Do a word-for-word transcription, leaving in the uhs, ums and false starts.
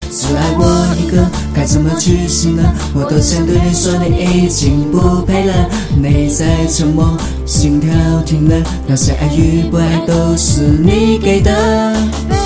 只爱我一个，该怎么去行呢？我都想对你说，你已经不配了。你在沉默，心跳停了，那些爱与不爱都是你给的。